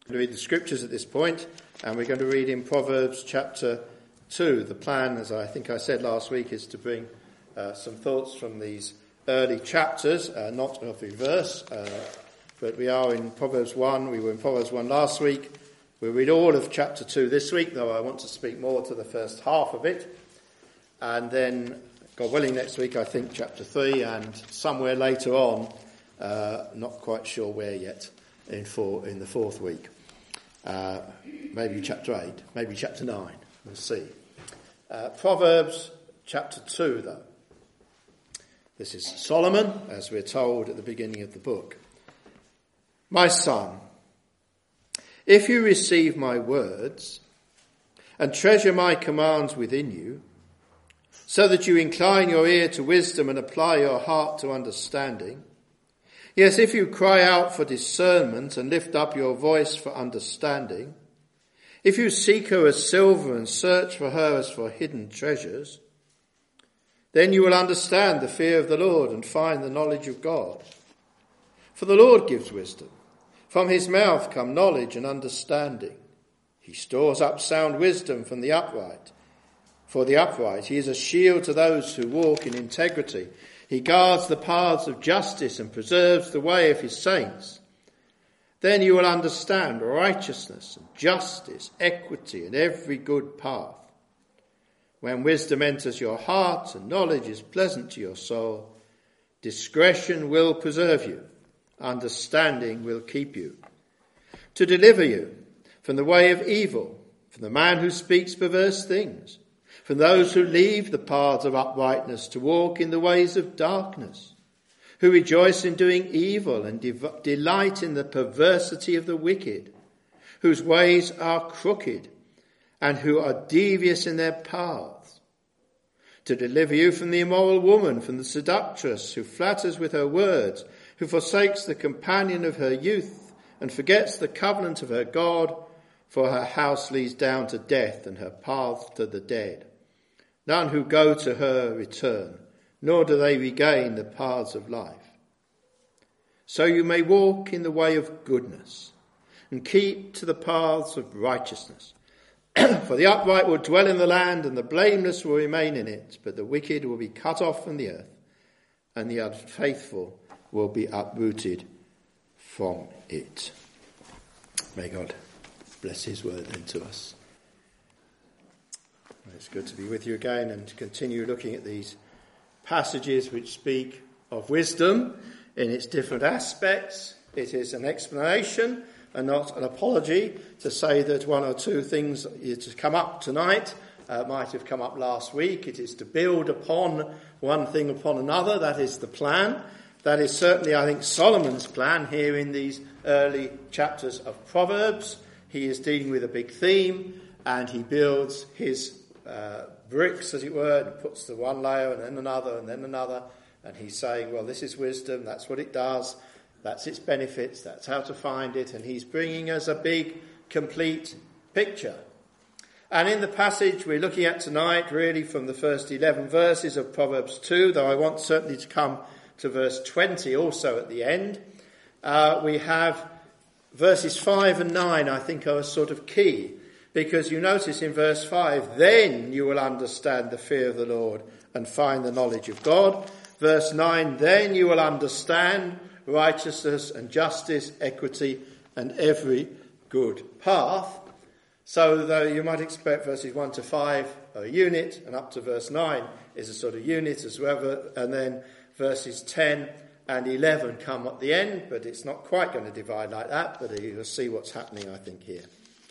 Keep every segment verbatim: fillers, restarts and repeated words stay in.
To read the scriptures at this point, and we're going to read in Proverbs chapter two. The plan, as I think I said last week, is to bring uh, some thoughts from these early chapters, uh, not every verse, uh, but we are in Proverbs one. We were in Proverbs one last week. We'll read all of chapter two this week, though I want to speak more to the first half of it. And then, God willing, next week I think chapter three, and somewhere later on, uh, not quite sure where yet, in, four, in the fourth week. Uh, maybe chapter eight, maybe chapter nine, we'll see. Uh, Proverbs chapter two, though. This is Solomon, as we're told at the beginning of the book. My son, if you receive my words and treasure my commands within you, so that you incline your ear to wisdom and apply your heart to understanding, yes, if you cry out for discernment and lift up your voice for understanding, if you seek her as silver and search for her as for hidden treasures, then you will understand the fear of the Lord and find the knowledge of God. For the Lord gives wisdom. From his mouth come knowledge and understanding. He stores up sound wisdom from the upright. For the upright, he is a shield to those who walk in integrity. He guards the paths of justice and preserves the way of his saints. Then you will understand righteousness and justice, equity, and every good path. When wisdom enters your heart and knowledge is pleasant to your soul, discretion will preserve you, understanding will keep you. To deliver you from the way of evil, from the man who speaks perverse things, from those who leave the paths of uprightness to walk in the ways of darkness, who rejoice in doing evil and de- delight in the perversity of the wicked, whose ways are crooked and who are devious in their paths. To deliver you from the immoral woman, from the seductress who flatters with her words, who forsakes the companion of her youth and forgets the covenant of her God, for her house leads down to death and her path to the dead. None who go to her return, nor do they regain the paths of life. So you may walk in the way of goodness and keep to the paths of righteousness. For the upright will dwell in the land and the blameless will remain in it, but the wicked will be cut off from the earth and the unfaithful will be uprooted from it. May God bless his word then to us. It's good to be with you again and to continue looking at these passages which speak of wisdom in its different aspects. It is an explanation and not an apology to say that one or two things to come up tonight uh, might have come up last week. It is to build upon one thing upon another. That is the plan. That is certainly, I think, Solomon's plan here in these early chapters of Proverbs. He is dealing with a big theme and he builds his Uh, bricks, as it were, and puts the one layer and then another and then another, and he's saying, well, this is wisdom, that's what it does, that's its benefits, that's how to find it, and he's bringing us a big, complete picture. And in the passage we're looking at tonight, really from the first eleven verses of Proverbs two, though I want certainly to come to verse twenty also at the end, uh, we have verses five and nine, I think, are sort of key. Because you notice in verse five, then you will understand the fear of the Lord and find the knowledge of God. Verse nine, then you will understand righteousness and justice, equity, and every good path. So though you might expect verses one to five are a unit, and up to verse nine is a sort of unit as well, and then verses ten and eleven come at the end, but it's not quite going to divide like that, but you'll see what's happening, I think, here.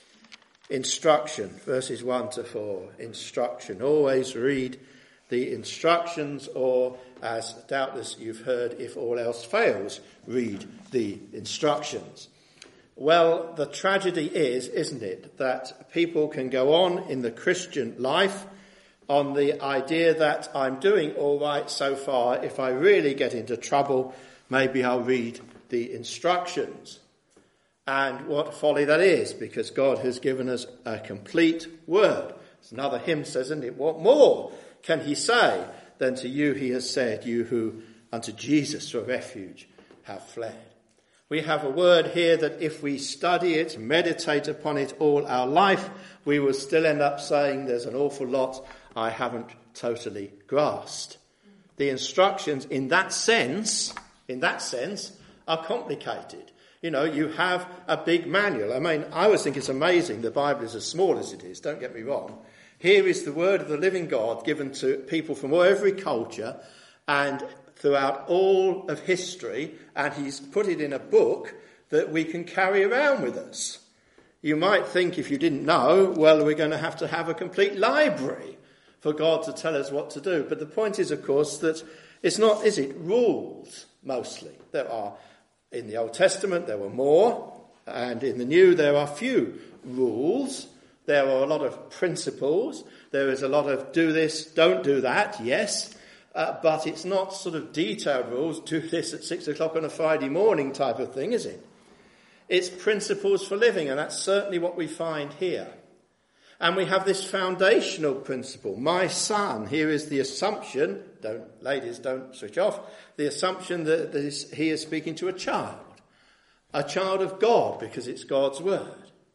Instruction, verses one to four, instruction. Always read the instructions, or, as doubtless you've heard, if all else fails, read the instructions. Well, the tragedy is, isn't it, that people can go on in the Christian life on the idea that I'm doing all right so far. If I really get into trouble, maybe I'll read the instructions. And what folly that is, because God has given us a complete word. As another hymn says, isn't it? What more can he say than to you he has said, you who unto Jesus for refuge have fled? We have a word here that if we study it, meditate upon it all our life, we will still end up saying there's an awful lot I haven't totally grasped. The instructions in that sense, in that sense, are complicated. You know, you have a big manual. I mean, I always think it's amazing the Bible is as small as it is, don't get me wrong. Here is the word of the living God given to people from every culture and throughout all of history, and he's put it in a book that we can carry around with us. You might think, if you didn't know, well, we're going to have to have a complete library for God to tell us what to do. But the point is, of course, that it's not, is it, rules mostly. There are, in the Old Testament, there were more, and in the New, there are few rules. There are a lot of principles. There is a lot of do this, don't do that, yes. Uh, but it's not sort of detailed rules, do this at six o'clock on a Friday morning type of thing, is it? It's principles for living, and that's certainly what we find here. And we have this foundational principle. My son, here is the assumption, don't, ladies, don't switch off, the assumption that this, he is speaking to a child, a child of God, because it's God's word.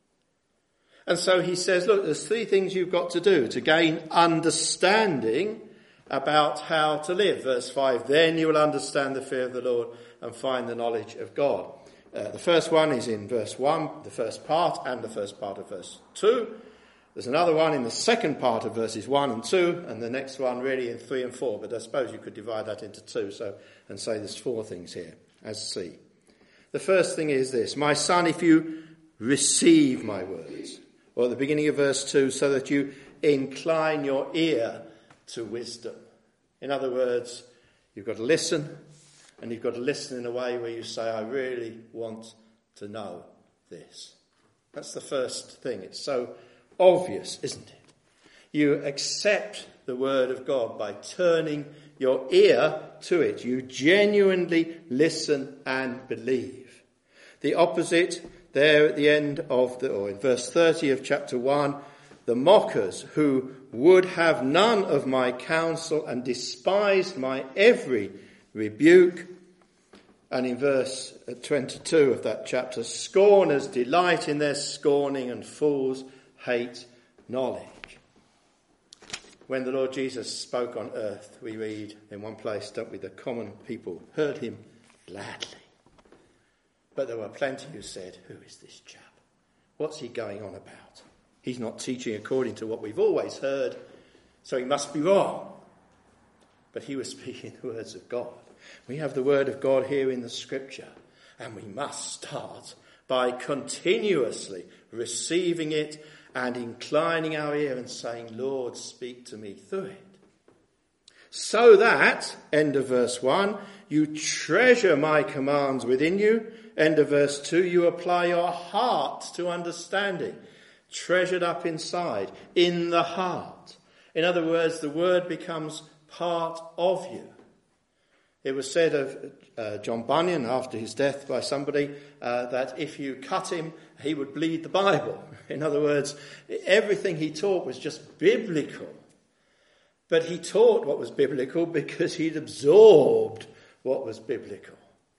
And so he says, look, there's three things you've got to do to gain understanding about how to live. Verse five, then you will understand the fear of the Lord and find the knowledge of God. Uh, the first one is in verse one, the first part, and the first part of verse two. There's another one in the second part of verses one and two, and the next one really in three and four. But I suppose you could divide that into two so and say there's four things here, as C. The first thing is this: my son, if you receive my words, or at the beginning of verse two, so that you incline your ear to wisdom. In other words, you've got to listen, and you've got to listen in a way where you say, I really want to know this. That's the first thing. It's so obvious, isn't it? You accept the word of God by turning your ear to it. You genuinely listen and believe. The opposite there at the end of the, or in verse thirty of chapter one, the mockers who would have none of my counsel and despised my every rebuke. And in verse twenty-two of that chapter, scorners delight in their scorning and fools hate knowledge. When the Lord Jesus spoke on earth, we read in one place, don't we, the common people heard him gladly. But there were plenty who said, who is this chap? What's he going on about? He's not teaching according to what we've always heard, so he must be wrong. But he was speaking the words of God. We have the word of God here in the scripture, and we must start by continuously receiving it and inclining our ear and saying, Lord, speak to me through it. So that, end of verse one, you treasure my commands within you. End of verse two, you apply your heart to understanding. Treasured up inside, in the heart. In other words, the word becomes part of you. It was said of uh, John Bunyan after his death by somebody uh, that if you cut him, he would bleed the Bible. In other words, everything he taught was just biblical. But he taught what was biblical because he'd absorbed what was biblical.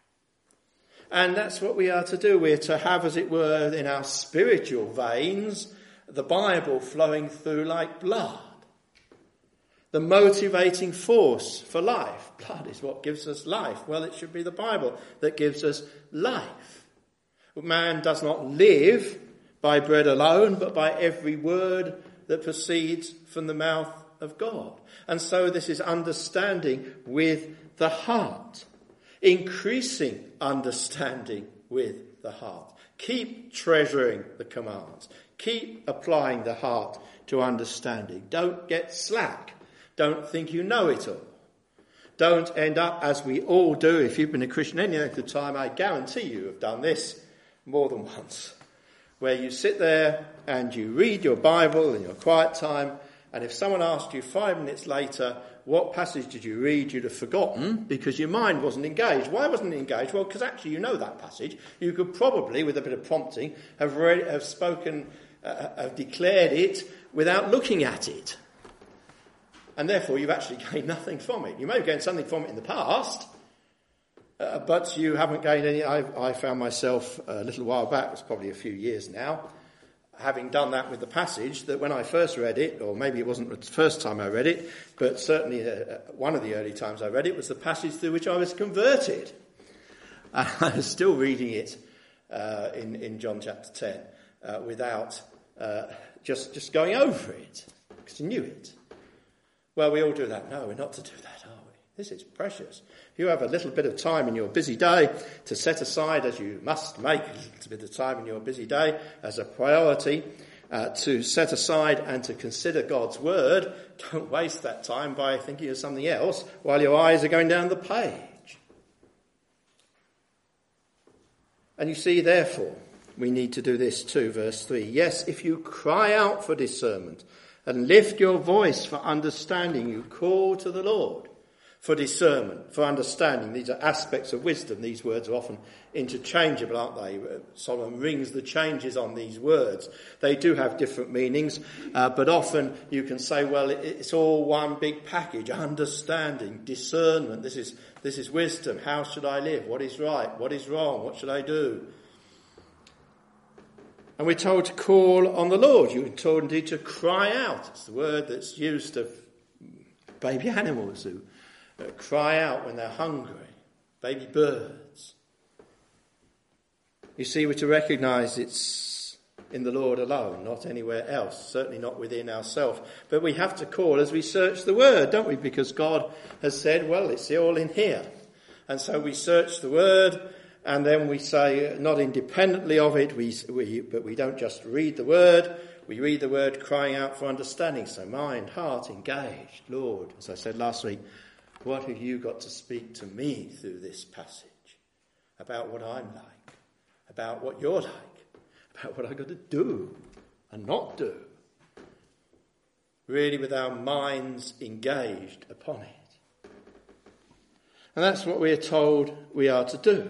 And that's what we are to do. We're to have, as it were, in our spiritual veins, the Bible flowing through like blood. The motivating force for life. Blood is what gives us life. Well, it should be the Bible that gives us life. Man does not live by bread alone, but by every word that proceeds from the mouth of God. And so this is understanding with the heart. Increasing understanding with the heart. Keep treasuring the commands. Keep applying the heart to understanding. Don't get slack. Don't think you know it all. Don't end up, as we all do, if you've been a Christian any length of time, I guarantee you have done this more than once, where you sit there and you read your Bible in your quiet time, and if someone asked you five minutes later, what passage did you read, you'd have forgotten because your mind wasn't engaged. Why wasn't it engaged? Well, because actually you know that passage. You could probably, with a bit of prompting, have, read, have spoken, uh, have declared it without looking at it. And therefore you've actually gained nothing from it. You may have gained something from it in the past, Uh, but you haven't gained any. I, I found myself a little while back, it's probably a few years now, having done that with the passage, that when I first read it, or maybe it wasn't the first time I read it, but certainly uh, one of the early times I read it was the passage through which I was converted. And I was still reading it uh, in, in John chapter ten uh, without uh, just, just going over it, because you knew it. Well, we all do that. No, we're not to do that, are we? This is precious. If you have a little bit of time in your busy day to set aside, as you must make a little bit of time in your busy day as a priority, uh, to set aside and to consider God's word, don't waste that time by thinking of something else while your eyes are going down the page. And you see, therefore, we need to do this too, verse three. Yes, if you cry out for discernment and lift your voice for understanding, you call to the Lord for discernment, for understanding. These are aspects of wisdom. These words are often interchangeable, aren't they? Solomon rings the changes on these words. They do have different meanings, uh, but often you can say, well, it, it's all one big package. Understanding, discernment. This is, this is wisdom. How should I live? What is right? What is wrong? What should I do? And we're told to call on the Lord. You're told indeed to cry out. It's the word that's used of baby animals who Uh, cry out when they're hungry, baby birds. You see, we're to recognise it's in the Lord alone, not anywhere else, certainly not within ourselves. But we have to call as we search the word, don't we? Because God has said, well, it's all in here. And so we search the word, and then we say, not independently of it, we, we but we don't just read the word. We read the word crying out for understanding. So mind, heart, engaged. Lord, as I said last week, what have you got to speak to me through this passage about what I'm like, about what you're like, about what I've got to do and not do? Really with our minds engaged upon it. And that's what we are told we are to do.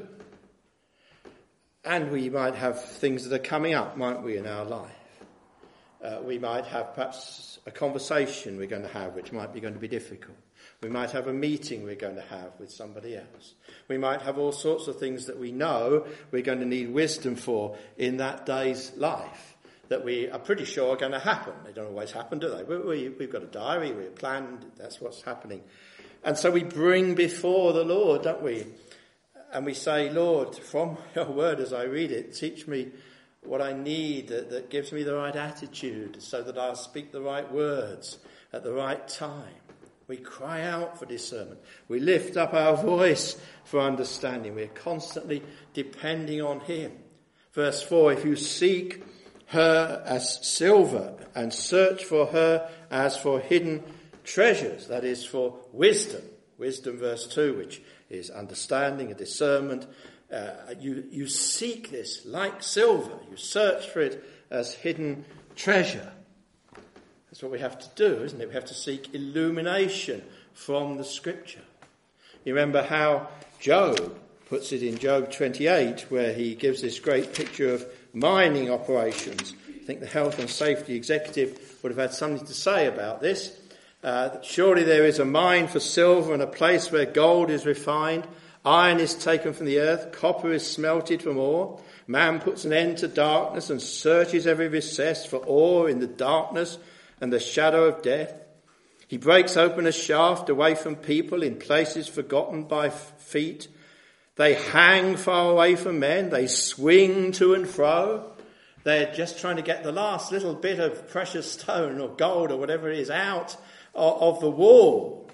And we might have things that are coming up, might we, in our life. Uh, we might have perhaps a conversation we're going to have which might be going to be difficult. We might have a meeting we're going to have with somebody else. We might have all sorts of things that we know we're going to need wisdom for in that day's life that we are pretty sure are going to happen. They don't always happen, do they? We, we, we've got a diary, we're planned, that's what's happening. And so we bring before the Lord, don't we? And we say, Lord, from your word as I read it, teach me what I need that, that gives me the right attitude so that I'll speak the right words at the right time. We cry out for discernment. We lift up our voice for understanding. We're constantly depending on him. Verse four, if you seek her as silver and search for her as for hidden treasures, that is for wisdom. Wisdom, verse two, which is understanding and discernment. Uh, you, you seek this like silver. You search for it as hidden treasure. That's what we have to do, isn't it? We have to seek illumination from the scripture. You remember how Job puts it in Job twenty-eight, where he gives this great picture of mining operations. I think the health and safety executive would have had something to say about this. Uh, surely there is a mine for silver and a place where gold is refined. Iron is taken from the earth. Copper is smelted from ore. Man puts an end to darkness and searches every recess for ore in the darkness and the shadow of death. He breaks open a shaft away from people in places forgotten by feet. They hang far away from men. They swing to and fro. They're just trying to get the last little bit of precious stone or gold or whatever it is out of the wall.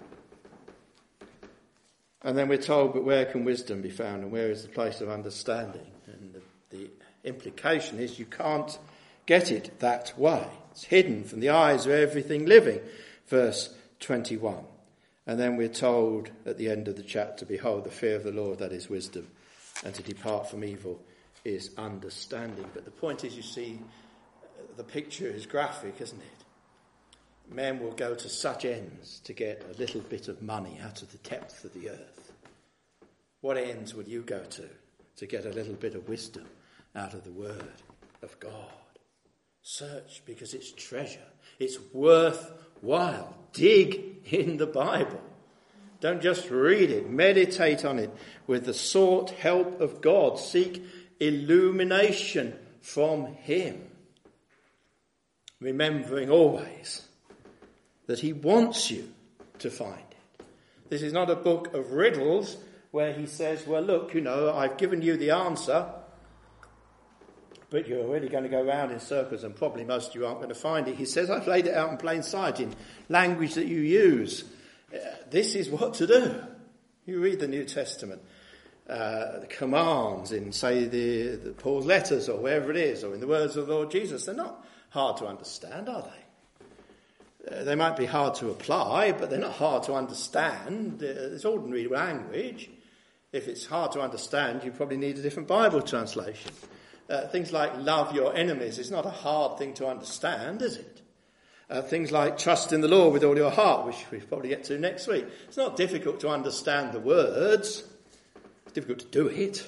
And then we're told, but where can wisdom be found and where is the place of understanding? And the, the implication is you can't get it that way. It's hidden from the eyes of everything living. Verse twenty-one. And then we're told at the end of the chapter, behold, the fear of the Lord, that is wisdom, and to depart from evil is understanding. But the point is, you see, the picture is graphic, isn't it? Men will go to such ends to get a little bit of money out of the depth of the earth. What ends will you go to to get a little bit of wisdom out of the word of God? Search, because it's treasure. It's worthwhile. Dig in the Bible. Don't just read it. Meditate on it with the sought help of God. Seek illumination from him. Remembering always that he wants you to find it. This is not a book of riddles where he says, well, look, you know, I've given you the answer, but you're really going to go round in circles and probably most of you aren't going to find it. He says, I've laid it out in plain sight in language that you use. Uh, this is what to do. You read the New Testament, uh, the commands in, say, the, the Paul's letters or wherever it is, or in the words of the Lord Jesus. They're not hard to understand, are they? Uh, they might be hard to apply, but they're not hard to understand. Uh, it's ordinary language. If it's hard to understand, you probably need a different Bible translation. Uh, things like love your enemies is not a hard thing to understand, is it? Uh, things like trust in the Lord with all your heart, which we'll probably get to next week. It's not difficult to understand the words. It's difficult to do it.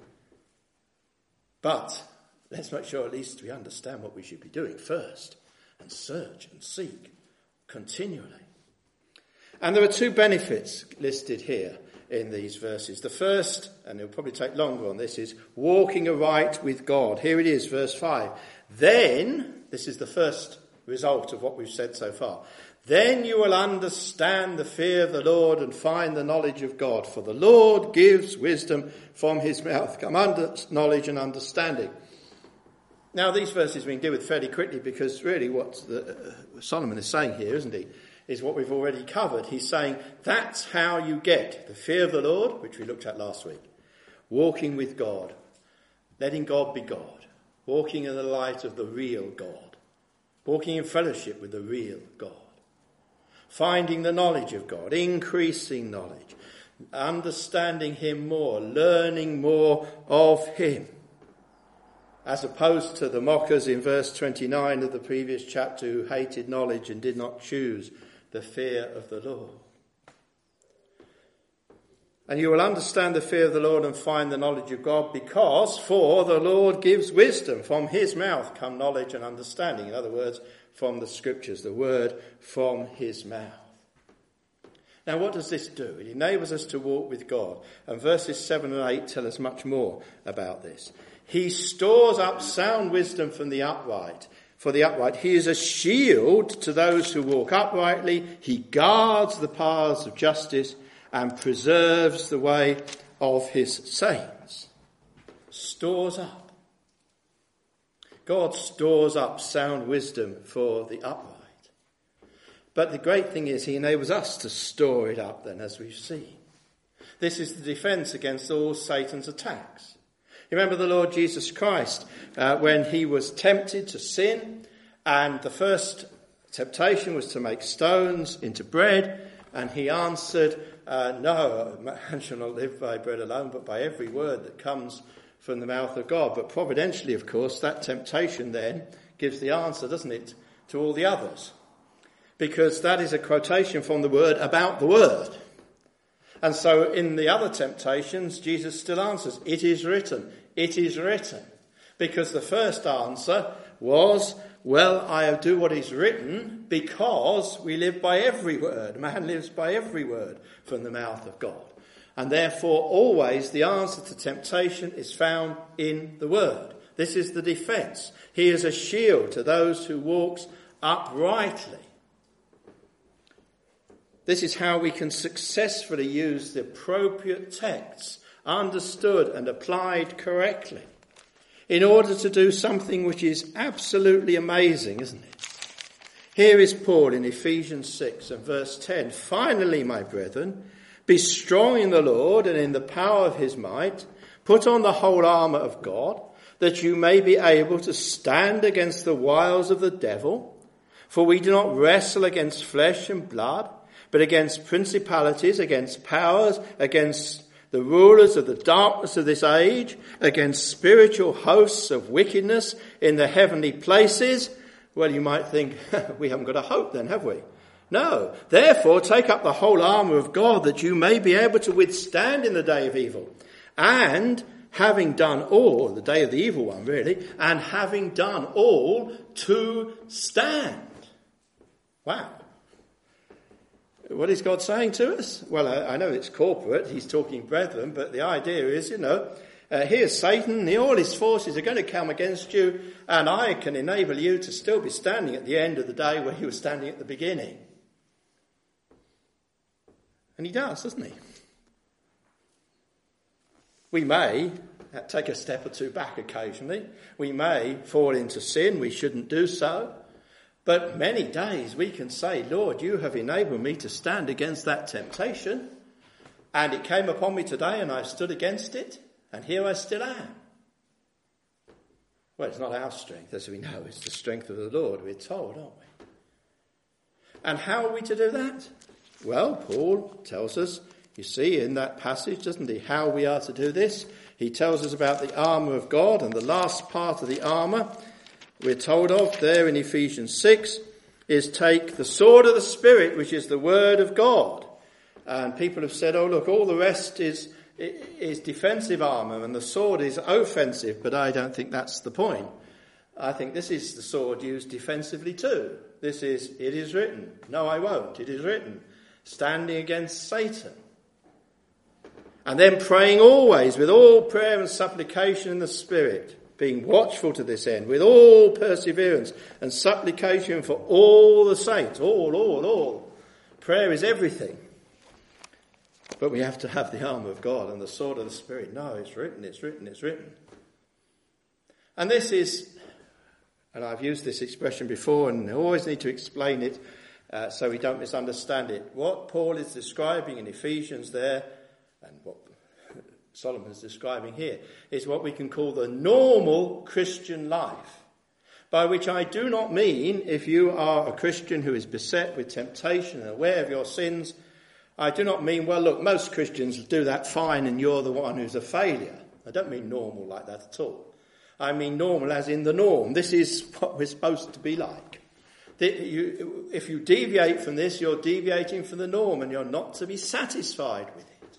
But let's make sure at least we understand what we should be doing first, and search and seek continually. And there are two benefits listed here in these verses. The first, and it'll probably take longer on this, is walking aright with God. Here it is, verse five. Then, this is the first result of what we've said so far. Then you will understand the fear of the Lord and find the knowledge of God. For the Lord gives wisdom from his mouth. Come under knowledge and understanding. Now, these verses we can deal with fairly quickly because really what the, uh, Solomon is saying here, isn't he, is what we've already covered. He's saying that's how you get the fear of the Lord, which we looked at last week. Walking with God. Letting God be God. Walking in the light of the real God. Walking in fellowship with the real God. Finding the knowledge of God. Increasing knowledge. Understanding him more. Learning more of him. As opposed to the mockers in verse twenty-nine of the previous chapter who hated knowledge and did not choose the fear of the Lord. And you will understand the fear of the Lord and find the knowledge of God because for the Lord gives wisdom. From his mouth come knowledge and understanding. In other words, from the scriptures, the word from his mouth. Now what does this do? It enables us to walk with God. And verses seven and eight tell us much more about this. He stores up sound wisdom from the upright. For the upright, he is a shield to those who walk uprightly. He guards the paths of justice and preserves the way of his saints. Stores up. God stores up sound wisdom for the upright. But the great thing is he enables us to store it up then, as we've seen. This is the defence against all Satan's attacks. You remember the Lord Jesus Christ uh, when he was tempted to sin, and the first temptation was to make stones into bread, and he answered, uh, no, man shall not live by bread alone, but by every word that comes from the mouth of God. But providentially, of course, that temptation then gives the answer, doesn't it, to all the others? Because that is a quotation from the word about the word. And so in the other temptations, Jesus still answers, it is written, it is written. Because the first answer was, well, I do what is written because we live by every word. Man lives by every word from the mouth of God. And therefore, always the answer to temptation is found in the word. This is the defence. He is a shield to those who walks uprightly. This is how we can successfully use the appropriate texts, understood and applied correctly, in order to do something which is absolutely amazing, isn't it? Here is Paul in Ephesians six and verse ten. Finally, my brethren, be strong in the Lord and in the power of his might. Put on the whole armour of God, that you may be able to stand against the wiles of the devil. For we do not wrestle against flesh and blood, but against principalities, against powers, against the rulers of the darkness of this age, against spiritual hosts of wickedness in the heavenly places. Well, you might think, we haven't got a hope then, have we? No. Therefore, take up the whole armour of God, that you may be able to withstand in the day of evil. And having done all, the day of the evil one really, and having done all, to stand. Wow. what is God saying to us? Well, I, I know it's corporate. He's talking brethren, but the idea is, you know, uh, here's Satan. He, all his forces are going to come against you, and I can enable you to still be standing at the end of the day where he was standing at the beginning. And he does, doesn't he? We may take a step or two back occasionally. We may fall into sin. We shouldn't do so. But many days we can say, Lord, you have enabled me to stand against that temptation. And it came upon me today and I stood against it. And here I still am. Well, it's not our strength, as we know. It's the strength of the Lord, we're told, aren't we? And how are we to do that? Well, Paul tells us, you see, in that passage, doesn't he, how we are to do this. He tells us about the armour of God, and the last part of the armour we're told of there in Ephesians six is take the sword of the Spirit, which is the word of God. And people have said, oh, look, all the rest is, is defensive armour and the sword is offensive, but I don't think that's the point. I think this is the sword used defensively too. This is, it is written. No, I won't. It is written. Standing against Satan. And then praying always with all prayer and supplication in the Spirit, being watchful to this end, with all perseverance and supplication for all the saints. All, all, all. Prayer is everything. But we have to have the armour of God and the sword of the Spirit. No, it's written, it's written, it's written. And this is, and I've used this expression before and I always need to explain it uh, so we don't misunderstand it. What Paul is describing in Ephesians there, and what Solomon is describing here, is what we can call the normal Christian life. By which I do not mean if you are a Christian who is beset with temptation and aware of your sins, I do not mean, well, look, most Christians do that fine and you're the one who's a failure. I don't mean normal like that at all. I mean normal as in the norm. This is what we're supposed to be like. If you deviate from this, you're deviating from the norm and you're not to be satisfied with it.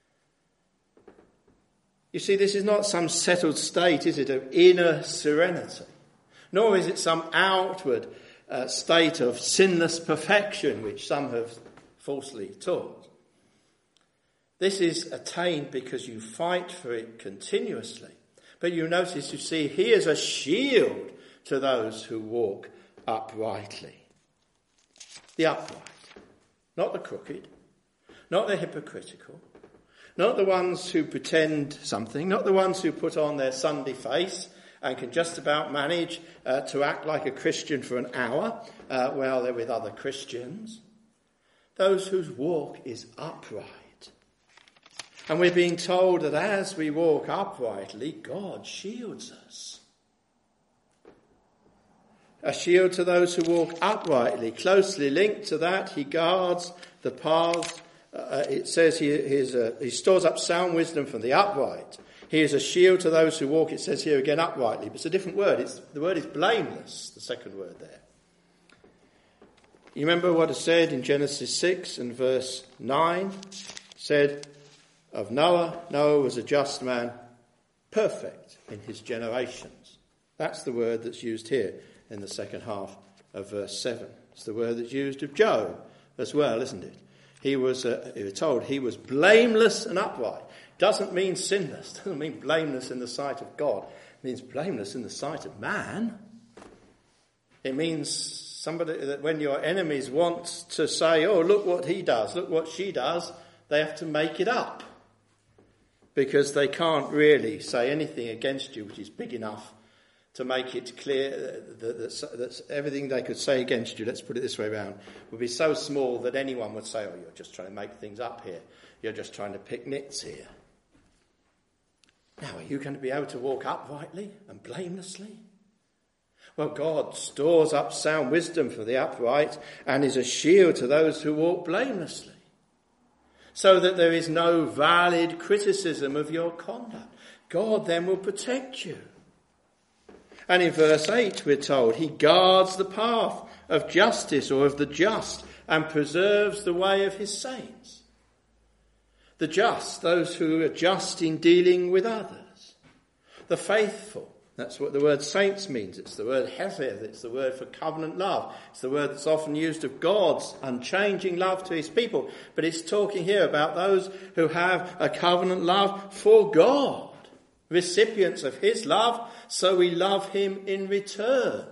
You see, this is not some settled state, is it, of inner serenity? Nor is it some outward uh, state of sinless perfection, which some have falsely taught. This is attained because you fight for it continuously. But you notice, you see, he is a shield to those who walk uprightly. The upright, not the crooked, not the hypocritical, not the ones who pretend something, not the ones who put on their Sunday face and can just about manage uh, to act like a Christian for an hour uh, while they're with other Christians. Those whose walk is upright. And we're being told that as we walk uprightly, God shields us. A shield to those who walk uprightly. Closely linked to that, he guards the paths. Uh, it says he, he, is a, he stores up sound wisdom from the upright. He is a shield to those who walk, it says here again, uprightly. But it's a different word. It's, the word is blameless, the second word there. You remember what it said in Genesis six and verse nine? It said, of Noah, Noah was a just man, perfect in his generations. That's the word that's used here in the second half of verse seven. It's the word that's used of Job as well, isn't it? He was, uh, we were told, he was blameless and upright. Doesn't mean sinless, doesn't mean blameless in the sight of God. It means blameless in the sight of man. It means somebody that when your enemies want to say, oh, look what he does, look what she does, they have to make it up. Because they can't really say anything against you which is big enough to make it clear that, that, that everything they could say against you, let's put it this way around, would be so small that anyone would say, oh, you're just trying to make things up here. You're just trying to pick nits here. Now, are you going to be able to walk uprightly and blamelessly? Well, God stores up sound wisdom for the upright and is a shield to those who walk blamelessly, so that there is no valid criticism of your conduct. God then will protect you. And in verse eight we're told, he guards the path of justice or of the just and preserves the way of his saints. The just, those who are just in dealing with others. The faithful, That's what the word saints means. It's the word hesed. It's the word for covenant love. It's the word that's often used of God's unchanging love to his people. But it's talking here about those who have a covenant love for God, recipients of his love, so we love him in return.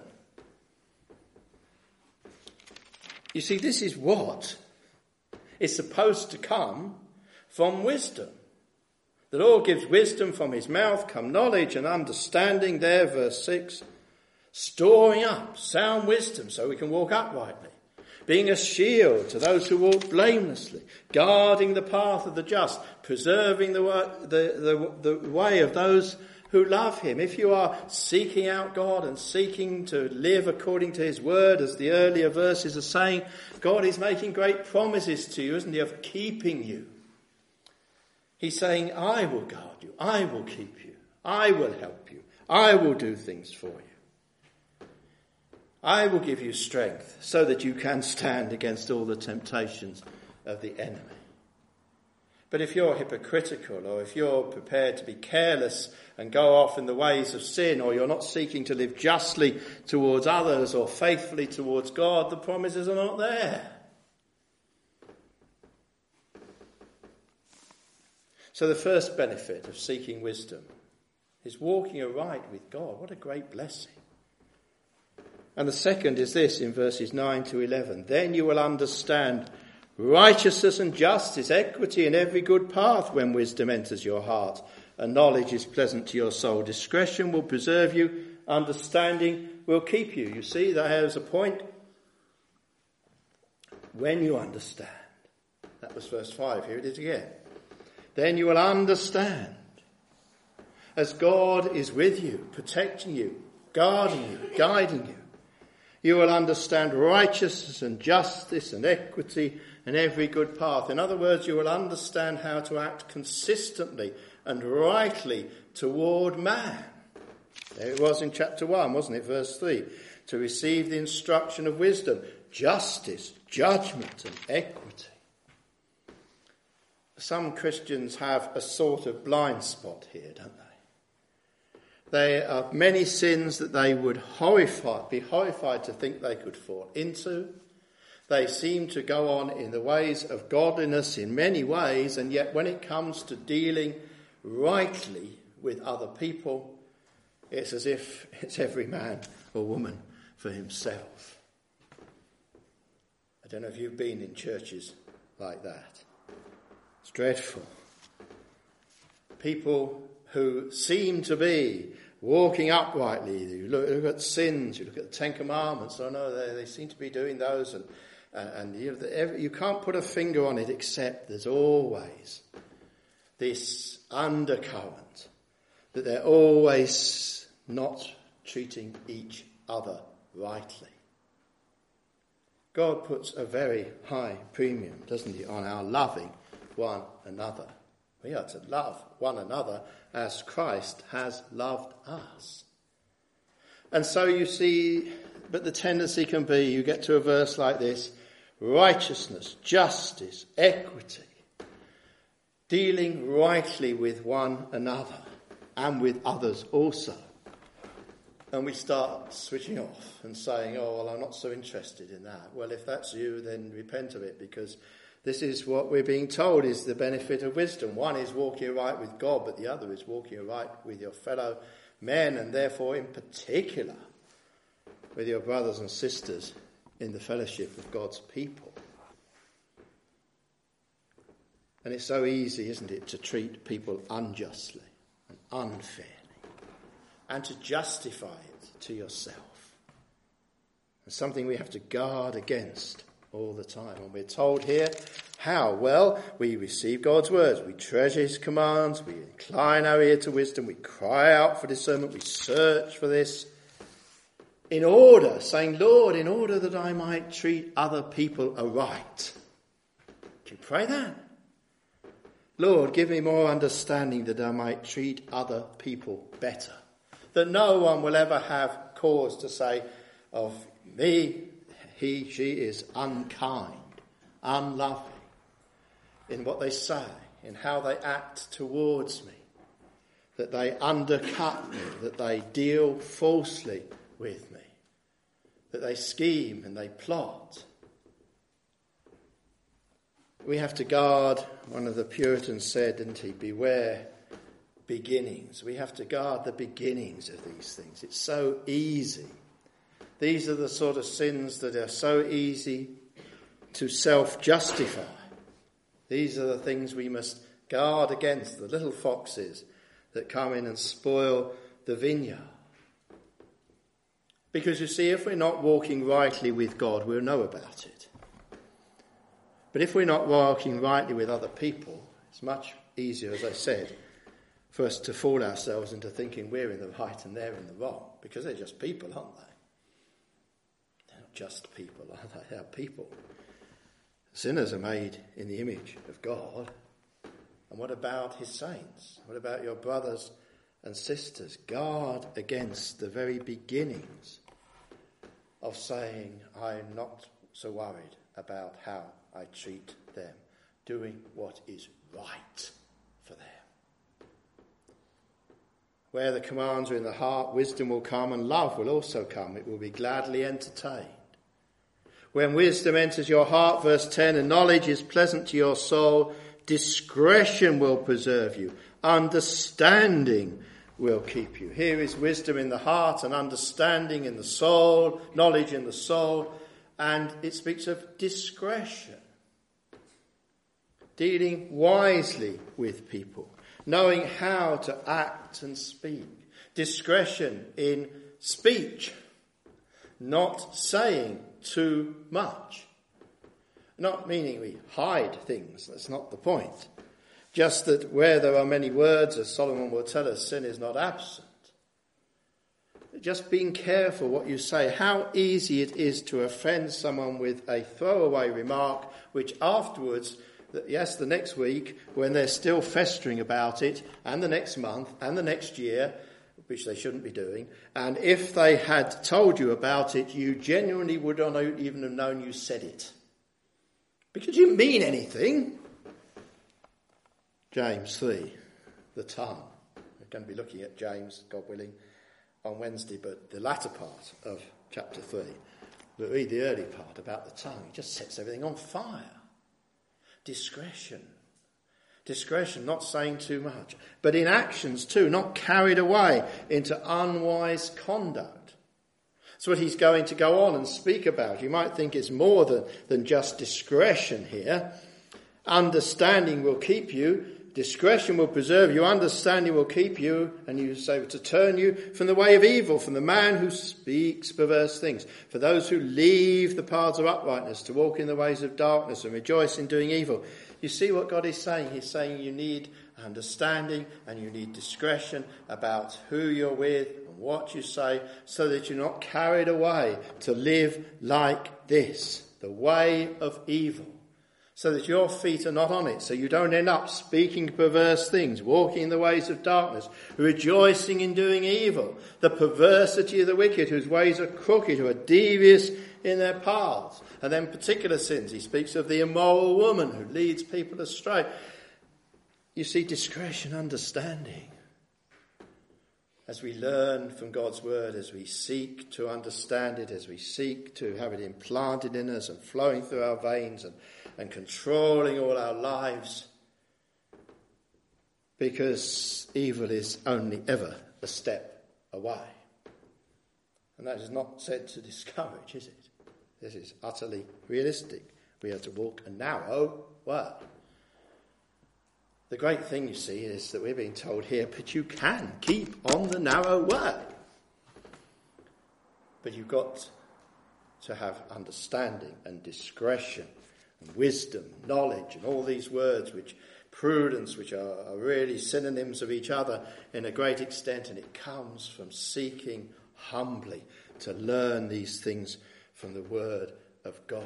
You see, this is what is supposed to come from wisdom. The Lord gives wisdom, from his mouth come knowledge and understanding. There, verse six, storing up sound wisdom so we can walk uprightly, being a shield to those who walk blamelessly, guarding the path of the just, preserving the, the, the, the way of those who love him. If you are seeking out God and seeking to live according to his word, as the earlier verses are saying, God is making great promises to you, isn't he, of keeping you. He's saying, I will guard you, I will keep you, I will help you, I will do things for you. I will give you strength so that you can stand against all the temptations of the enemy. But if you're hypocritical, or if you're prepared to be careless and go off in the ways of sin, or you're not seeking to live justly towards others or faithfully towards God, the promises are not there. So the first benefit of seeking wisdom is walking aright with God. What a great blessing. And the second is this in verses nine to eleven. Then you will understand righteousness and justice, equity and every good path when wisdom enters your heart and knowledge is pleasant to your soul. Discretion will preserve you, understanding will keep you. You see, there's a point. When you understand. That was verse five. Here it is again. Then you will understand, as God is with you, protecting you, guarding you, guiding you. You will understand righteousness and justice and equity and every good path. In other words, you will understand how to act consistently and rightly toward man. There it was in chapter one, wasn't it? Verse three. To receive the instruction of wisdom, justice, judgment and equity. Some Christians have a sort of blind spot here, don't they? There are many sins that they would horrify, be horrified to think they could fall into. They seem to go on in the ways of godliness in many ways, and yet when it comes to dealing rightly with other people, it's as if it's every man or woman for himself. I don't know if you've been in churches like that. It's dreadful. People who seem to be walking uprightly. You look, look at sins, you look at the Ten Commandments. Oh no, they, they seem to be doing those. And, and you, know, you can't put a finger on it except there's always this undercurrent that they're always not treating each other rightly. God puts a very high premium, doesn't he, on our loving one another. We are to love one another as Christ has loved us. And so you see, but the tendency can be, you get to a verse like this, righteousness, justice, equity, dealing rightly with one another and with others also. And we start switching off and saying, oh, well, I'm not so interested in that. Well, if that's you, then repent of it, because this is what we're being told is the benefit of wisdom. One is walking right with God, but the other is walking right with your fellow men, and therefore in particular with your brothers and sisters in the fellowship of God's people. And it's so easy, isn't it, to treat people unjustly and unfairly and to justify it to yourself. It's something we have to guard against all the time. And we're told here how. Well, we receive God's words, we treasure his commands, we incline our ear to wisdom, we cry out for discernment, we search for this in order, saying, Lord, in order that I might treat other people aright. Do you pray that? Lord, give me more understanding that I might treat other people better. That no one will ever have cause to say of me, he, she is unkind, unloving in what they say, in how they act towards me. that they undercut me, that they deal falsely with me, that they scheme and they plot. We have to guard, one of the Puritans said, didn't he, beware beginnings. We have to guard the beginnings of these things. It's so easy. These are the sort of sins that are so easy to self-justify. These are the things we must guard against, the little foxes that come in and spoil the vineyard. Because you see, if we're not walking rightly with God, we'll know about it. But if we're not walking rightly with other people, it's much easier, as I said, for us to fool ourselves into thinking we're in the right and they're in the wrong, because they're just people, aren't they? They're not just people, are they? They're people. Sinners are made in the image of God. And what about his saints? What about your brothers and sisters? Guard against the very beginnings of saying, I'm not so worried about how I treat them, doing what is right for them. Where the commands are in the heart, wisdom will come and love will also come. It will be gladly entertained. When wisdom enters your heart, verse ten, and knowledge is pleasant to your soul, discretion will preserve you. Understanding will keep you. Here is wisdom in the heart and understanding in the soul, knowledge in the soul, and it speaks of discretion. Dealing wisely with people, knowing how to act and speak. Discretion in speech, not saying too much. Not meaning we hide things, that's not the point. Just that where there are many words, as Solomon will tell us, sin is not absent. Just being careful what you say. How easy it is to offend someone with a throwaway remark, which afterwards, yes, the next week, when they're still festering about it, and the next month, and the next year, which they shouldn't be doing, and if they had told you about it, you genuinely would not even have known you said it. Because you didn't mean anything. James three, the tongue. We're going to be looking at James, God willing, on Wednesday, but the latter part of chapter three. But read the early part about the tongue. It just sets everything on fire. Discretion. Discretion, not saying too much. But in actions too, not carried away into unwise conduct. That's what he's going to go on and speak about. You might think it's more than, than just discretion here. Understanding will keep you. Discretion will preserve you. Understanding will keep you. And you say to turn you from the way of evil, from the man who speaks perverse things. For those who leave the paths of uprightness to walk in the ways of darkness and rejoice in doing evil. You see what God is saying? He's saying you need understanding and you need discretion about who you're with and what you say, so that you're not carried away to live like this, the way of evil, so that your feet are not on it, so you don't end up speaking perverse things, walking in the ways of darkness, rejoicing in doing evil, the perversity of the wicked whose ways are crooked, who are devious in their paths. And then particular sins. He speaks of the immoral woman who leads people astray. You see, discretion, understanding. As we learn from God's word, as we seek to understand it, as we seek to have it implanted in us and flowing through our veins and, and controlling all our lives, because evil is only ever a step away. And that is not said to discourage, is it? This is utterly realistic. We have to walk a narrow way. The great thing, you see, is that we're being told here, but you can keep on the narrow way. But you've got to have understanding and discretion and wisdom, knowledge, and all these words, which prudence, which are, are really synonyms of each other in a great extent, and it comes from seeking humbly to learn these things from the word of God.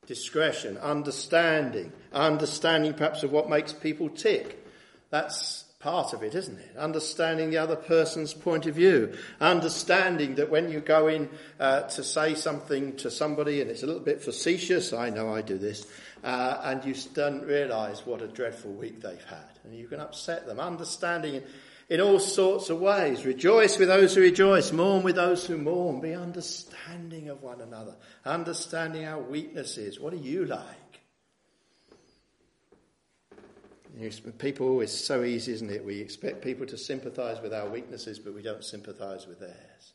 Discretion, understanding, understanding perhaps of what makes people tick. That's part of it, isn't it? Understanding the other person's point of view. Understanding that when you go in uh, to say something to somebody and it's a little bit facetious, I know I do this, uh, and you don't realise what a dreadful week they've had. And you can upset them. Understanding in, in all sorts of ways. Rejoice with those who rejoice. Mourn with those who mourn. Be understanding of one another. Understanding our weaknesses. What are you like? People, it's so easy, isn't it? We expect people to sympathise with our weaknesses, but we don't sympathise with theirs.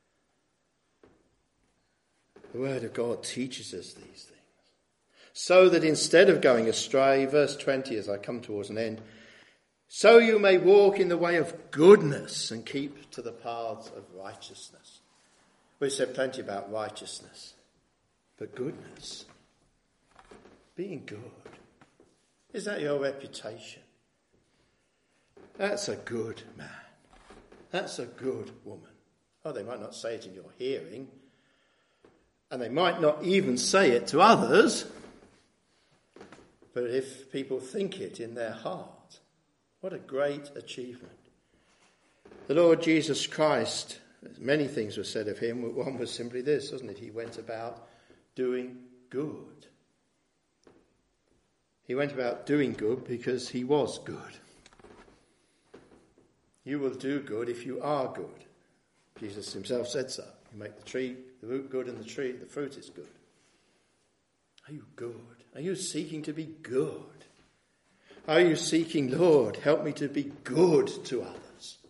The Word of God teaches us these things. So that instead of going astray, verse twenty, as I come towards an end, so you may walk in the way of goodness and keep to the paths of righteousness. We've said plenty about righteousness, but goodness, being good. Is that your reputation? That's a good man. That's a good woman. Oh, they might not say it in your hearing, and they might not even say it to others, but if people think it in their heart, what a great achievement. The Lord Jesus Christ, many things were said of him, but one was simply this, wasn't it? He went about doing good. He went about doing good because he was good. You will do good if you are good. Jesus himself said so. You make the tree, the root good, and the tree, the fruit is good. Are you good? Are you seeking to be good? Are you seeking, Lord, help me to be good to others?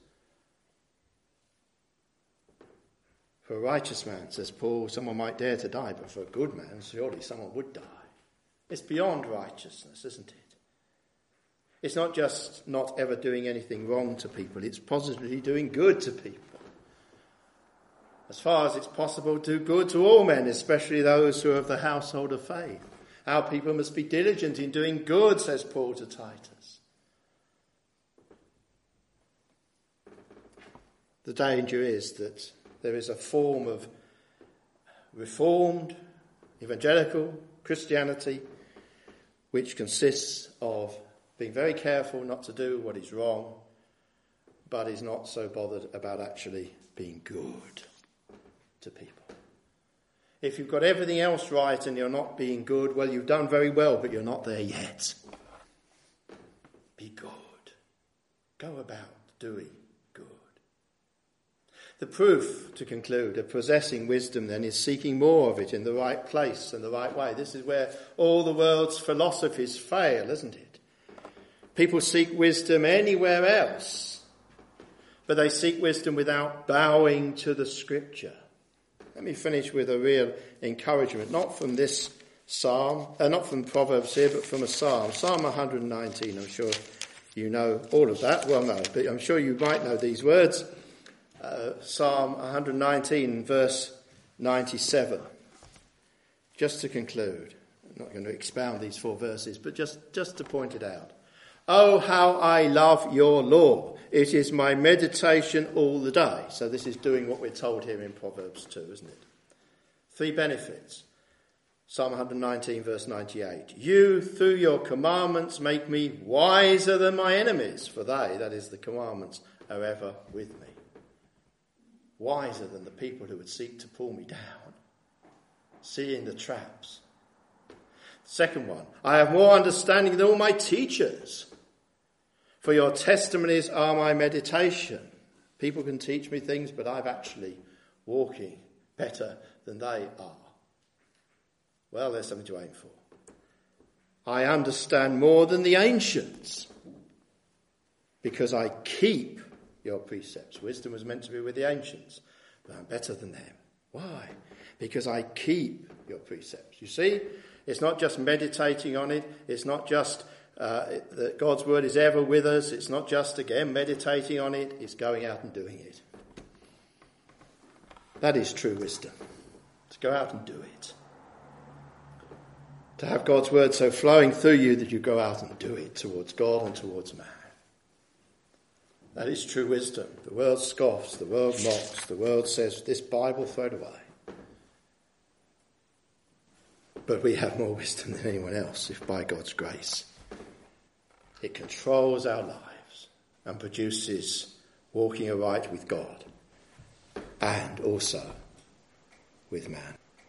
For a righteous man, says Paul, someone might dare to die, but for a good man, surely someone would die. It's beyond righteousness, isn't it? It's not just not ever doing anything wrong to people. It's positively doing good to people. As far as it's possible, do good to all men, especially those who are of the household of faith. Our people must be diligent in doing good, says Paul to Titus. The danger is that there is a form of reformed, evangelical Christianity which consists of being very careful not to do what is wrong, but is not so bothered about actually being good to people. If you've got everything else right and you're not being good, well, you've done very well, but you're not there yet. Be good. Go about doing good. The proof, to conclude, of possessing wisdom then is seeking more of it in the right place and the right way. This is where all the world's philosophies fail, isn't it? People seek wisdom anywhere else, but they seek wisdom without bowing to the Scripture. Let me finish with a real encouragement, not from this psalm, uh, not from Proverbs here, but from a psalm. Psalm one nineteen, I'm sure you know all of that. Well, no, but I'm sure you might know these words. Uh, Psalm one nineteen, verse ninety-seven. Just to conclude, I'm not going to expound these four verses, but just, just to point it out. Oh, how I love your law. It is my meditation all the day. So this is doing what we're told here in Proverbs two, isn't it? Three benefits. Psalm one nineteen, verse ninety-eight. You, through your commandments, make me wiser than my enemies, for they, that is the commandments, are ever with me. Wiser than the people who would seek to pull me down, seeing the traps. Second one, I have more understanding than all my teachers, for your testimonies are my meditation. People can teach me things, but I'm actually walking better than they are. Well, there's something to aim for. I understand more than the ancients, because I keep your precepts. Wisdom was meant to be with the ancients, but I'm better than them. Why? Because I keep your precepts. You see, it's not just meditating on it. It's not just uh, that God's word is ever with us. It's not just, again, meditating on it. It's going out and doing it. That is true wisdom. To go out and do it. To have God's word so flowing through you that you go out and do it towards God and towards man. That is true wisdom. The world scoffs, the world mocks, the world says, this Bible, throw it away. But we have more wisdom than anyone else, if by God's grace it controls our lives and produces walking aright with God and also with man.